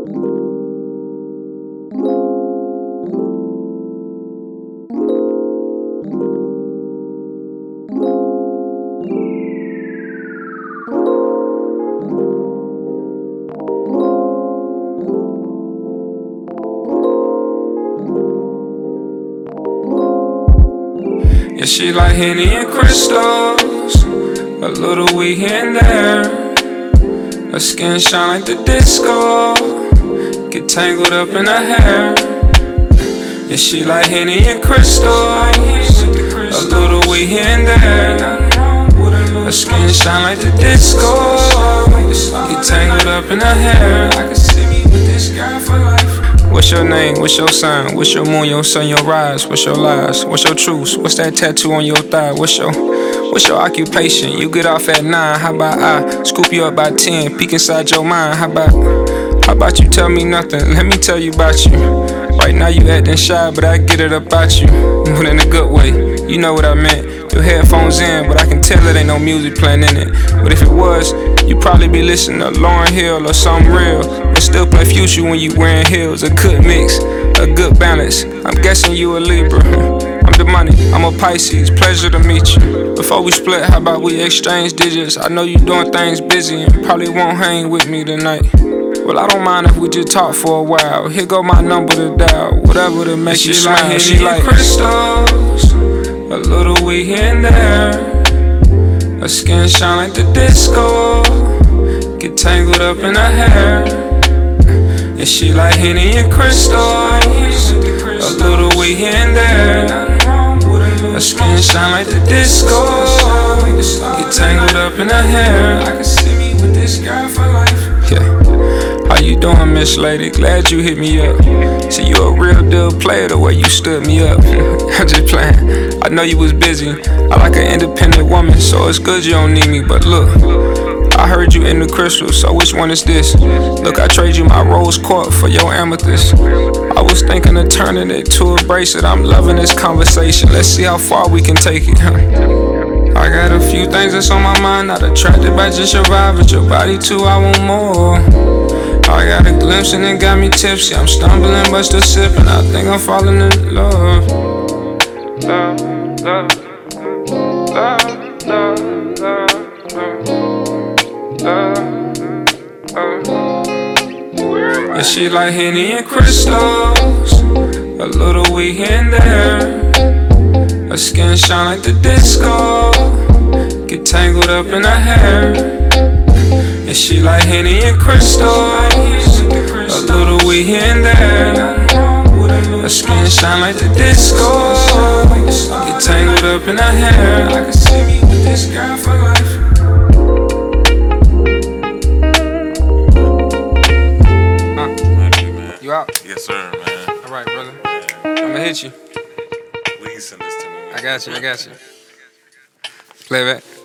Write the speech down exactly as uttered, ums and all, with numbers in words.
Yeah, she like Henny and crystals, a little weed here and there. Her skin shine like the disco, get tangled up in her hair. Yeah, she like Henny and crystals, a little weed here and there. Her skin shine like the disco, get tangled up in her hair. I can see me with this girl for life. What's your name? What's your sign? What's your moon, your sun, your rise? What's your lies? What's your truths? What's that tattoo on your thigh? What's your What's your occupation? You get off at nine. How about I scoop you up by ten? Peek inside your mind. How about How about you tell me nothing? Let me tell you about you. Right now you acting shy, but I get it about you, but in a good way. You know what I meant. Your headphones in, but I can tell it ain't no music playing in it. But if it was, you probably be listening to Lauryn Hill or something real, but still play Future when you wearing heels. A good mix, a good balance. I'm guessing you a Libra. I'm the money, I'm a Pisces. Pleasure to meet you. Before we split, how about we exchange digits? I know you doing things busy and probably won't hang with me tonight. Well, I don't mind if we just talk for a while. Here go my number to dial, whatever to make you smile. She like crystals, a little weed here and there. Her skin shine like the disco, get tangled up in her hair. Yeah, she like Henny and crystals, a little weed here and there. Her skin shine like the disco, get tangled up in her hair. I can see me with this girl for life. Yeah. How you doing, Miss Lady? Glad you hit me up. See, you a real deal player the way you stood me up. I'm just playing. I know you was busy. I like an independent woman, so it's good you don't need me. But look, I heard you in the crystal, so which one is this? Look, I trade you my rose quartz for your amethyst. I was thinking of turning it to a bracelet. I'm loving this conversation. Let's see how far we can take it. I got a few things that's on my mind. Not attracted by just your vibe, but your body too, I want more. I got a glimpse and it got me tipsy. I'm stumbling but still sipping. I think I'm falling in love. Love, love, love, love, love, love, love. Yeah, she like Henny and crystals, a little weed here and there. Her skin shine like the disco, get tangled up in her hair. Yeah, she like Henny and crystals, a little weed here and there. Her skin shine like the disco, get tangled up in her hair. I can see me with this girl for life. Huh. You out? Yes, sir, man. Alright, brother. Yeah. I'ma hit you. Please send this to me. I got you, I got you. Play back.